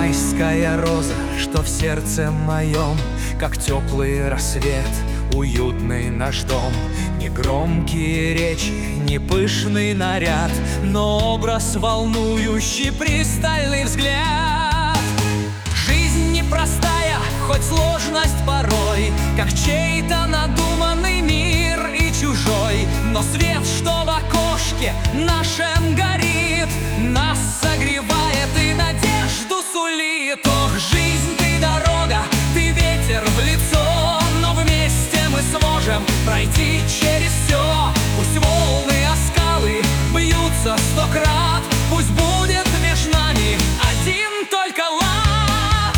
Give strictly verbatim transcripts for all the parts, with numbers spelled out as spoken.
майская роза, что в сердце моем, как теплый рассвет, уютный наш дом. Не громкие речи, не пышный наряд, но образ волнующий, пристальный взгляд. Жизнь непростая, хоть сложность порой, как чей-то надуманный мир и чужой. Но свет, что в окошке нашем горит, нас согревает и надежду сулит. Ох, жизнь, ты дорога, ты ветер в лицо, но вместе мы сможем пройти через все. Пусть волны о скалы бьются сто крат, пусть будет между нами один только лад.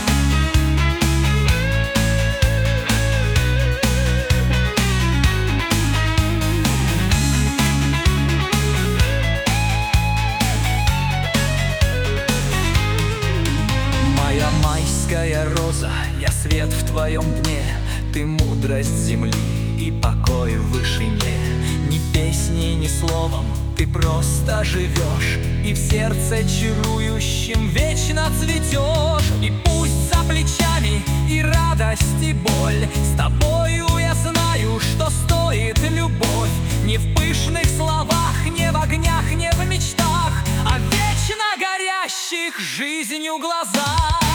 Моя майская роза, я свет в твоем дне, ты мудрость земли и покой в вышине. Ни песней, ни словом, ты просто живешь, и в сердце чарующем вечно цветешь. И пусть за плечами и радость, и боль, с тобою я знаю, что стоит любовь. Не в пышных словах, не в огнях, не в мечтах, а в вечно горящих жизнью глазах.